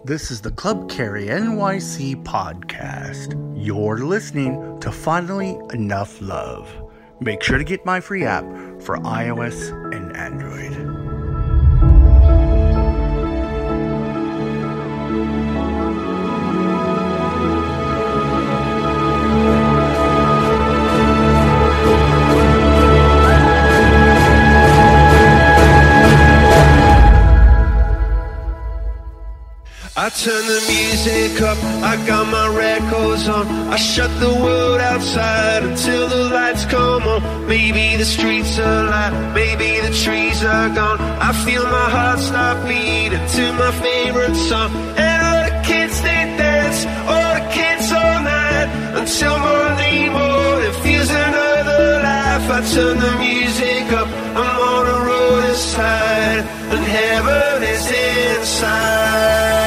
This is the Club Carry NYC podcast. You're listening to Finally Enough Love. Make sure to get my free app for iOS and Android. I turn the music up, I got my records on. I shut the world outside until the lights come on. Maybe the streets are alive, maybe the trees are gone. I feel my heart start beating to my favorite song. And all the kids, they dance, all the kids all night, until Monday morning feels another life. I turn the music up, I'm on a road aside, and heaven is inside.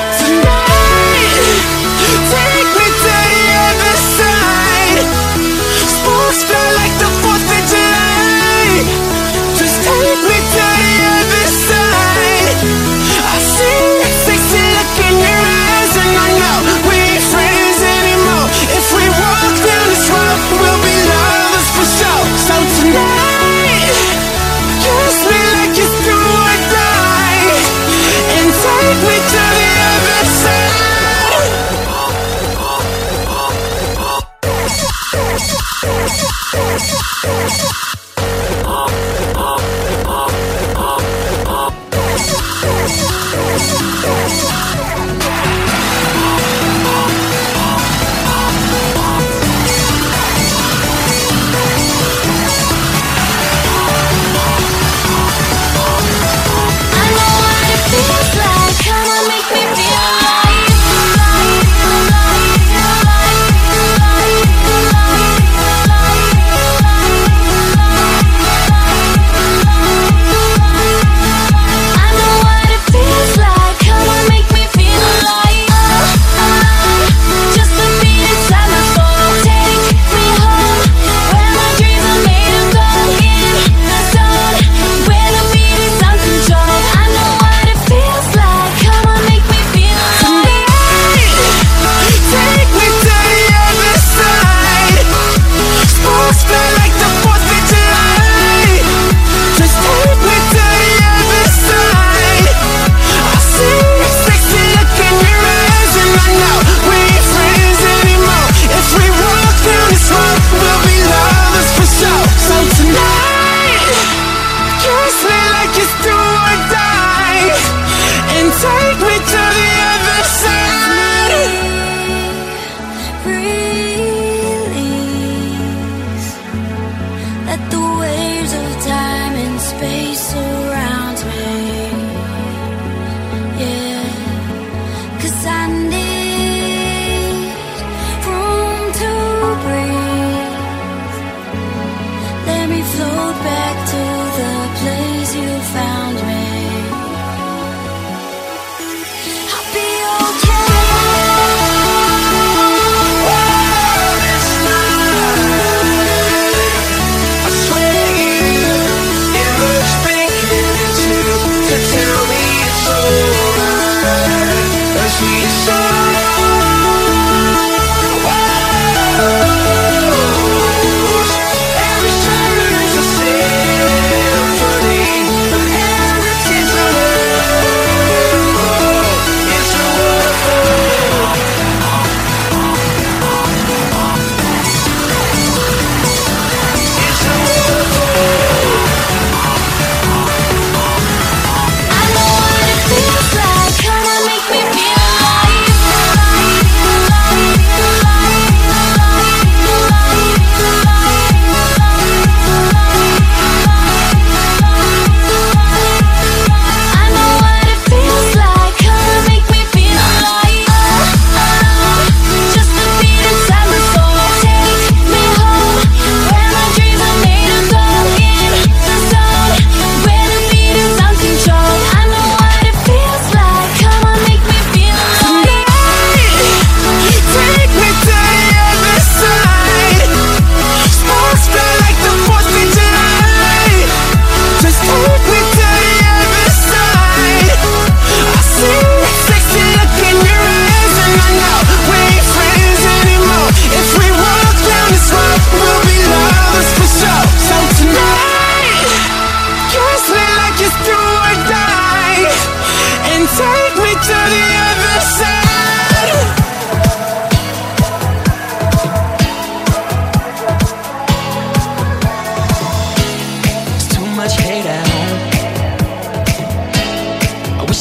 Take me to the other side. Sparks fly like the 4th of July. Just take me to the other side. I see that sexy look in your eyes, and I know we ain't friends anymore. If we walk down this road, we'll be lovers for sure. So tonight, kiss me like it's do or die.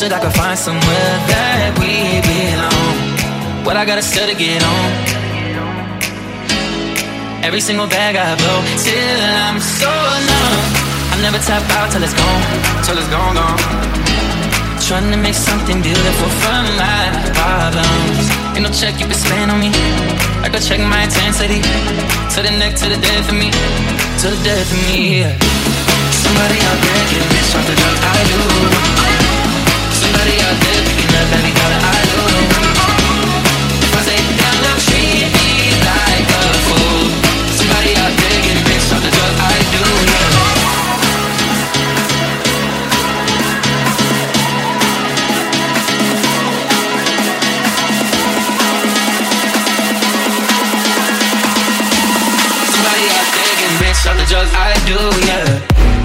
wish that I could find somewhere that we belong. What I gotta still to get on. Every single bag I blow, till I'm so numb. I never tap out till it's gone, gone. Trying to make something beautiful from my problems. Ain't no check you can spend on me. I could check my intensity. To the neck, to the death of me. To the death of me, yeah. Somebody out there getting rich off the drugs I do. Somebody out there picking up every dollar I do. If I say damn, they'll treat me like a fool. Somebody out there getting rich off the drugs I do, yeah. All the drugs I do, yeah.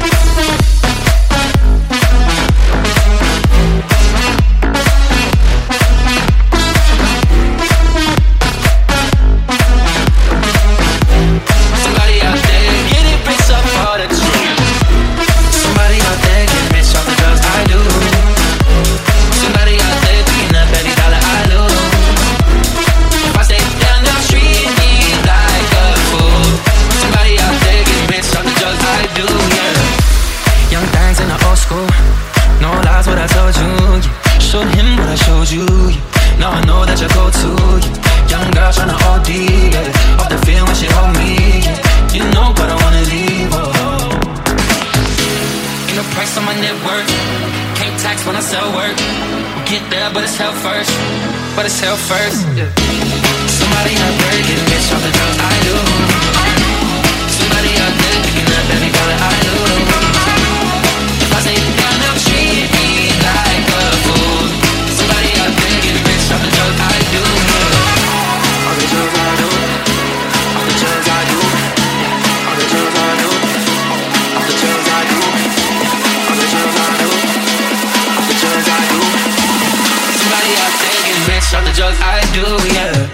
Somebody out there getting rich off all the drugs. Somebody out there getting rich off the drugs I do. Somebody out there picking up every dollar I lose. If I stay down the street, me like a fool. Somebody out there bitch, all the drugs I do, yeah. Young things in the old school. No lies, what I told you, yeah. Showed him what I showed you, yeah. Now I know that you go to, yeah. Young girl tryna OD, yeah. Off the field when she hold me, yeah. You know but I wanna leave, oh. Ain't no price on my net worth. Can't tax when I sell work. We'll get there, but it's hell first. Yeah. Somebody out there getting rich off the drugs I do. Somebody out there picking up every dollar I lose. If I say down, they'll treat me like a fool. Somebody out there getting rich off the drugs I do. All the drugs I do. All the drugs I do. All the drugs I do. All the drugs I do. All the drugs I do. All the drugs I do. Somebody out there getting rich off the drugs I do, yeah.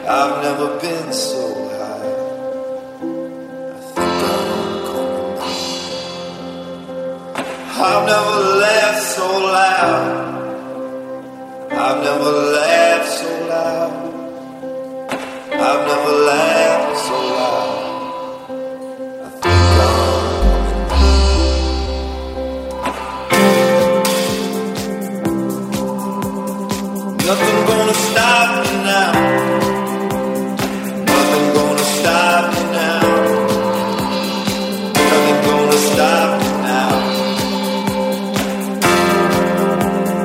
I've never been so high. I think I'm coming down. I've never laughed so loud. I've never laughed so loud. I've never laughed so loud. I think I'm coming down. Nothing gonna stop me now. Nothing gonna stop me now. Nothing gonna stop me now.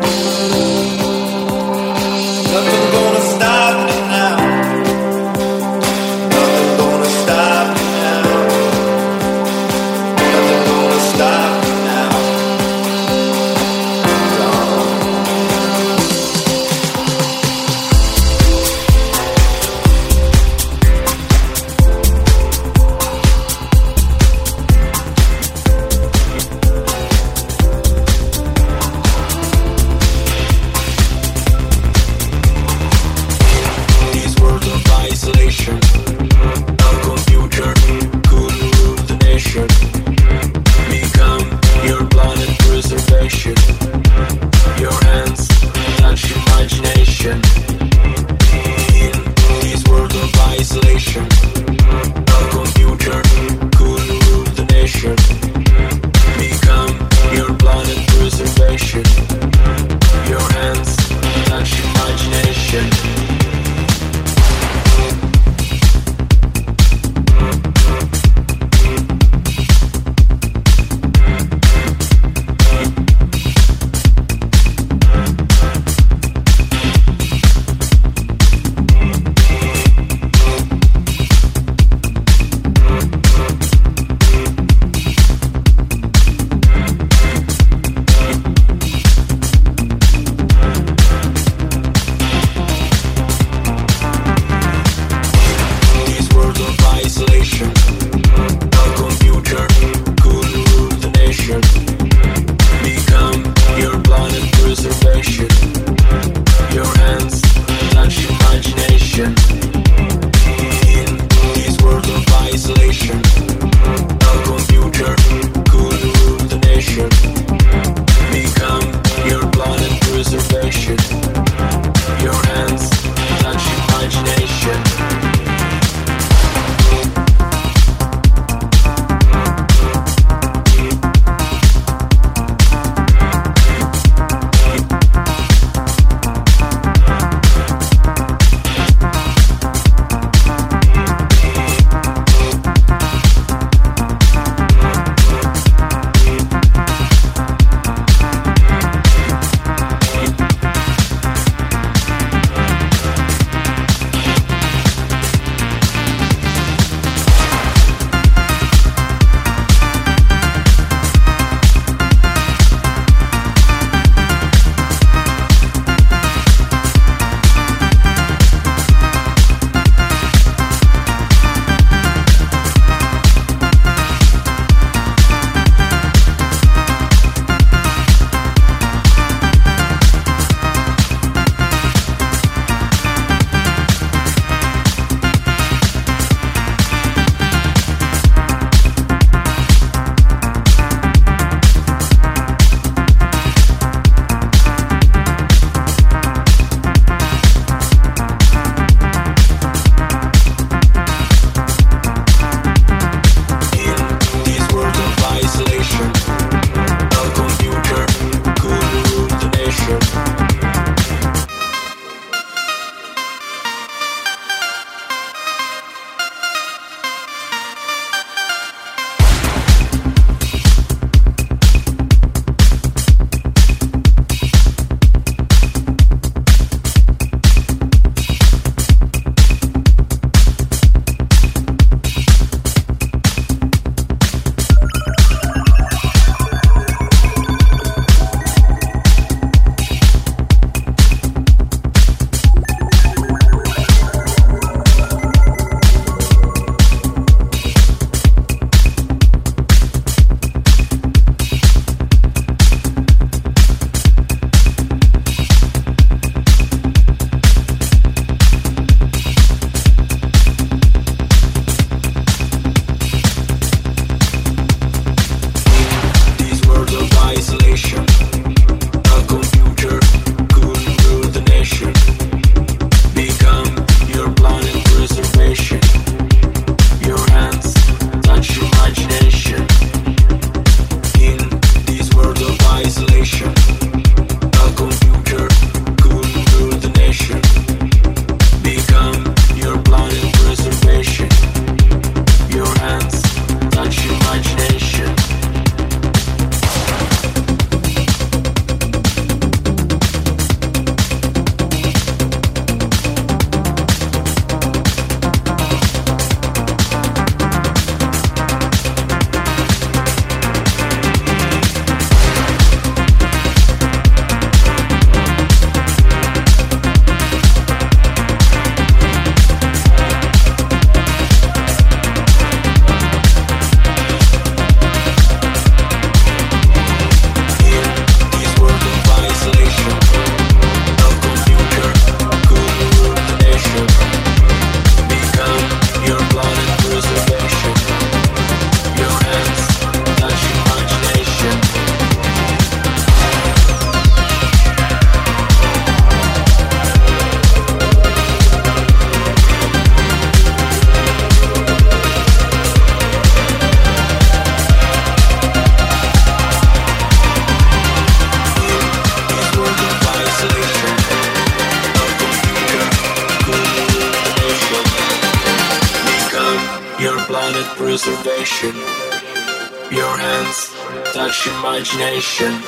Become your planet preservation. Your hands touch imagination.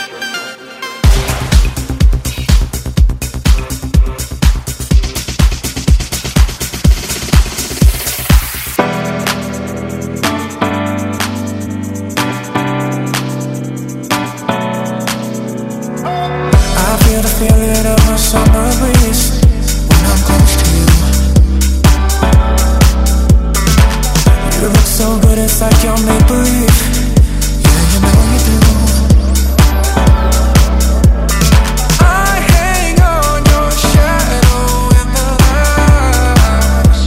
Feel it of my summer breeze when I'm close to you. You look so good, it's like you're make believe. Yeah, you know you do. I hang on your shadow in the lights.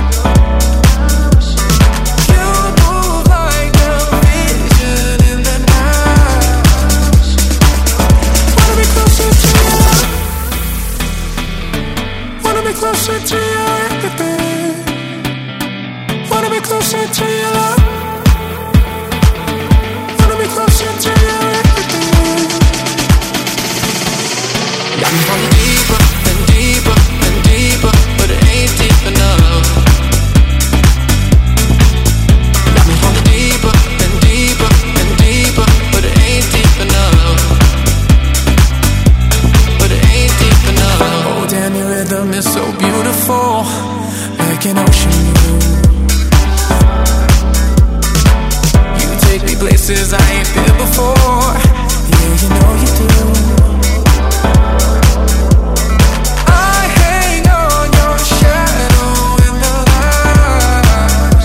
You move like a vision in the night. Wanna be closer to you. Wanna be closer to your everything. Wanna be closer to your love. Wanna be closer to your everything. Got me falling deeper and deeper and deeper, but it ain't deep enough. Got me falling deeper and deeper and deeper, but it ain't deep enough. But it ain't deep enough. Oh damn, your rhythm is so beautiful, like an ocean view. You take me places I ain't been before. Yeah, you know you do. I hang on your shadow in the lights.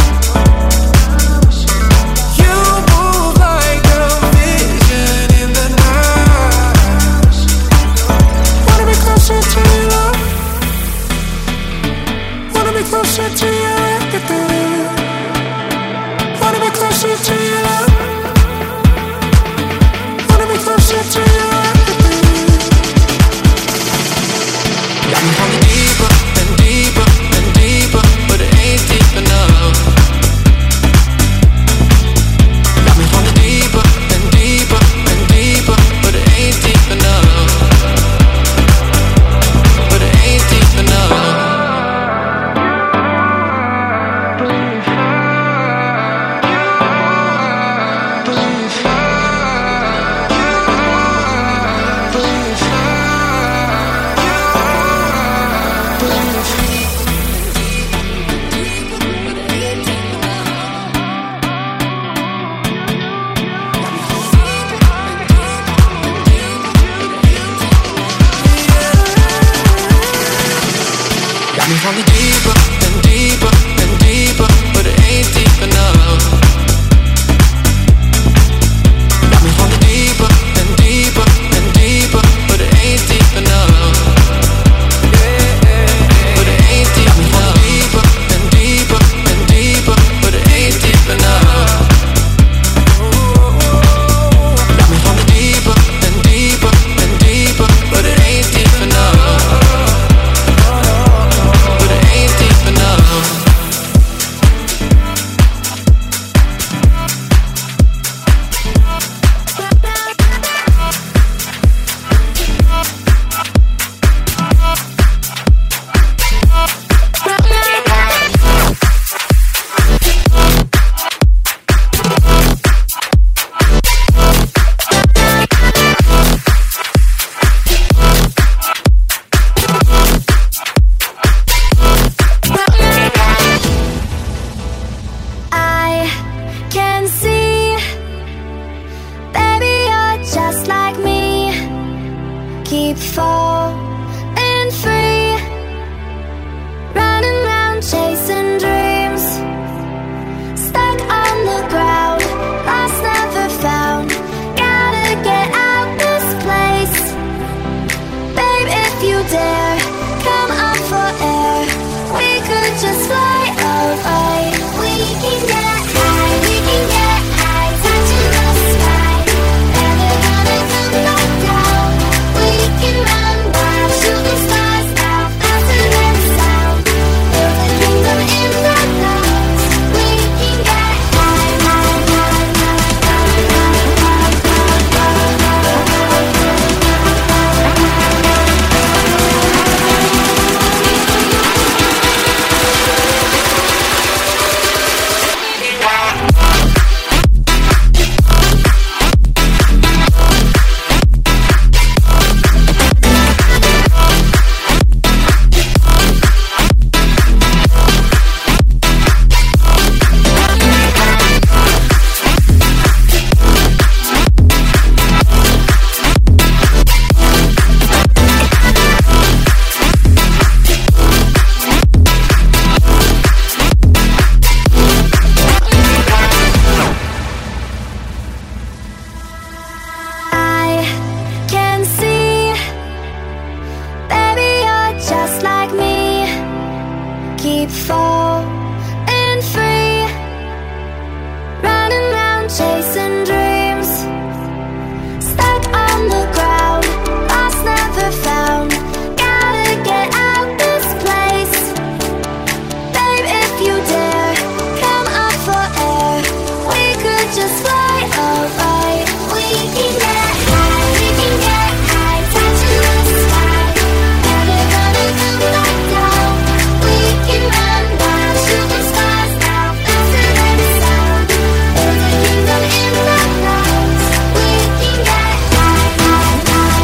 You move like a vision in the night. Wanna be closer to your love. Wanna be closer to your everything. Wanna be closer to your love. Wanna be closer to your everything. Got me falling deeper and deeper and deeper, but it ain't deep enough. Got me falling deeper and deeper and deeper, but it ain't deep enough. But it ain't deep enough. Got me falling deeper and deeper and deeper, but it ain't deep enough. Got me falling deeper and deeper and deeper, but it ain't deep enough. But it ain't deep enough. Deeper and deeper and deeper, but it ain't deep enough. Got me falling deeper and deeper and deeper, but it ain't deep enough. But it ain't deep enough. keep falling free, running around chasing dreams, stuck on the ground, lost never found. Gotta get out this place, babe, if you dare, come up for air. We could just fly away. We can get high, we can get high, touching the sky. Never gonna come back down. We can run wild, shooting stars now, faster than sound. There's a kingdom in the clouds. We can get high, high, high,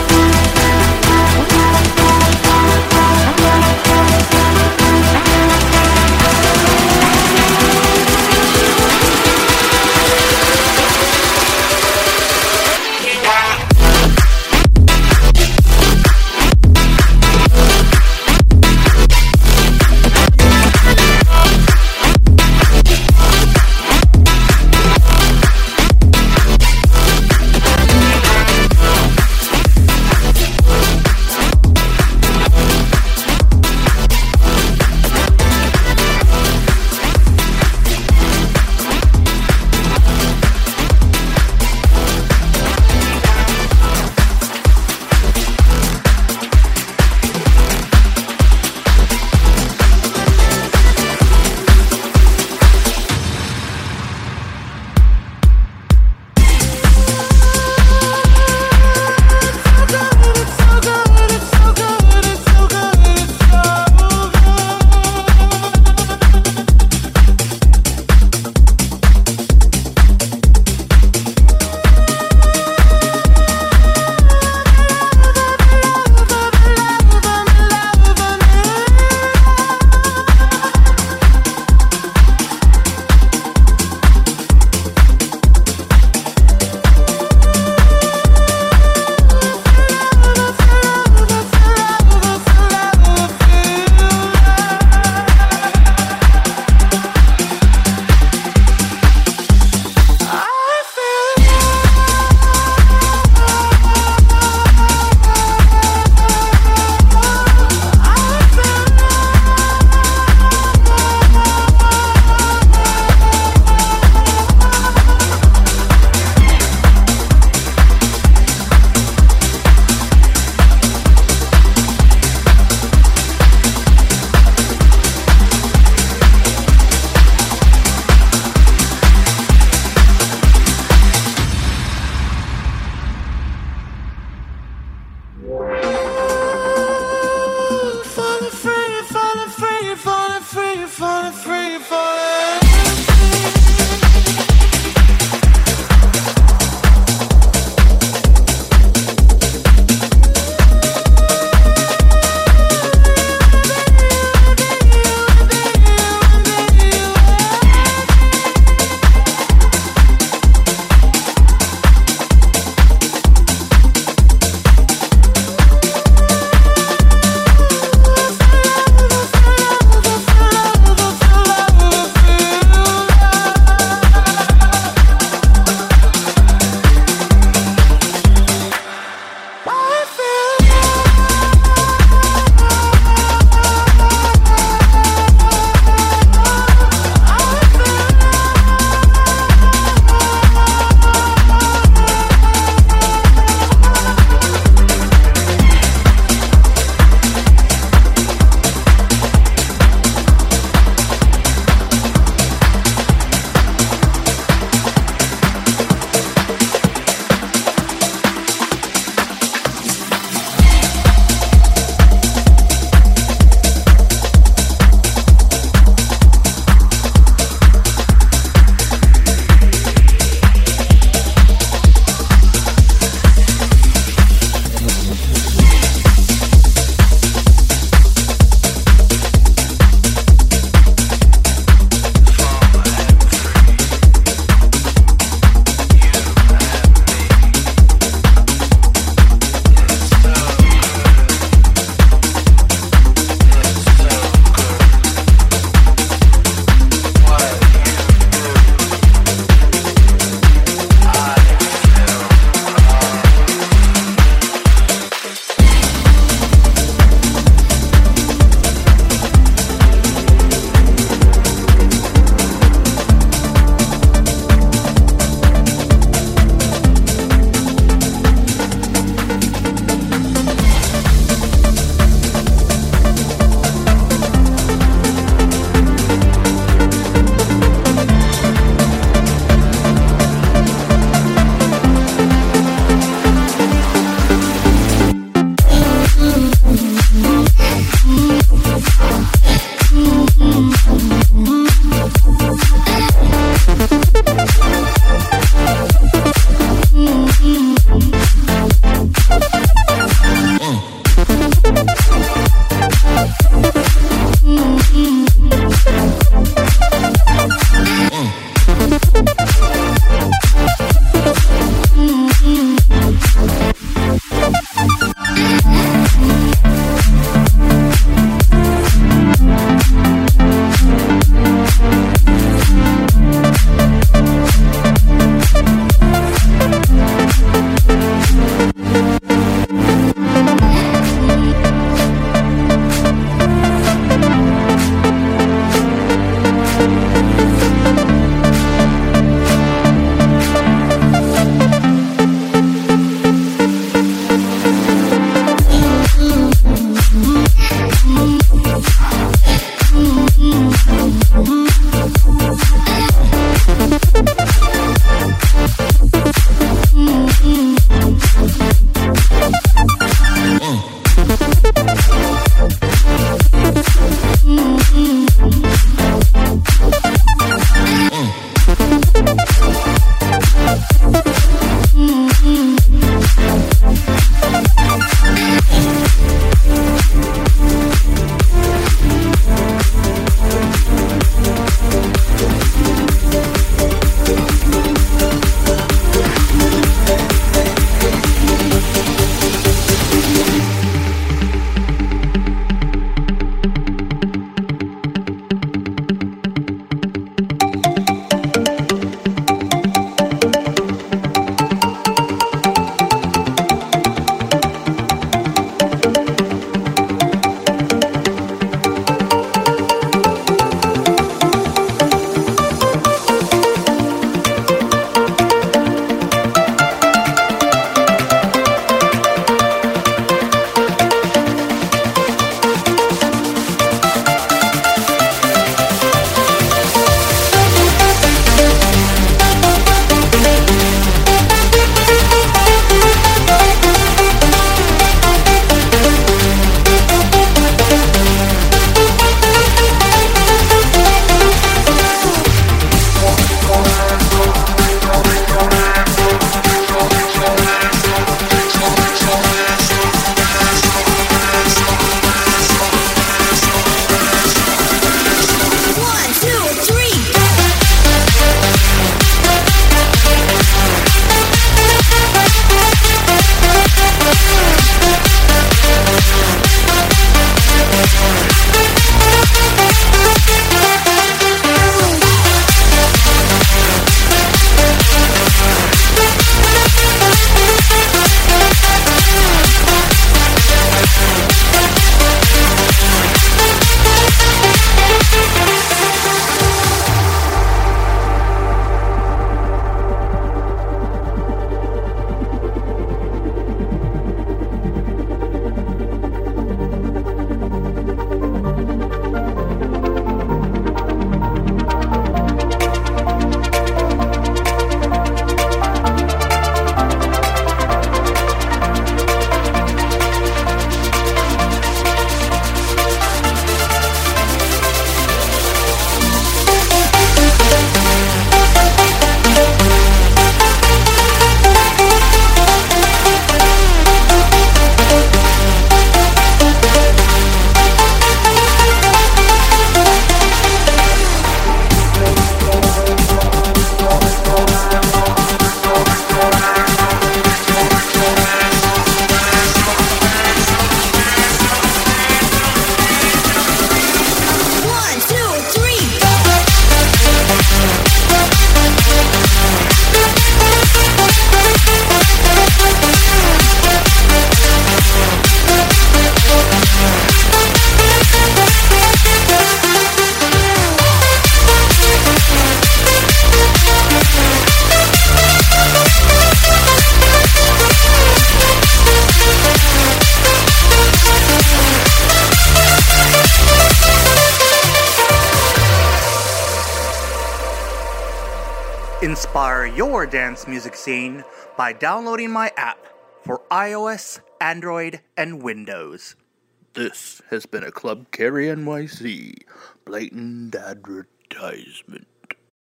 Inspire your dance music scene by downloading my app for iOS, Android, and Windows. This has been a Club Carry NYC blatant advertisement.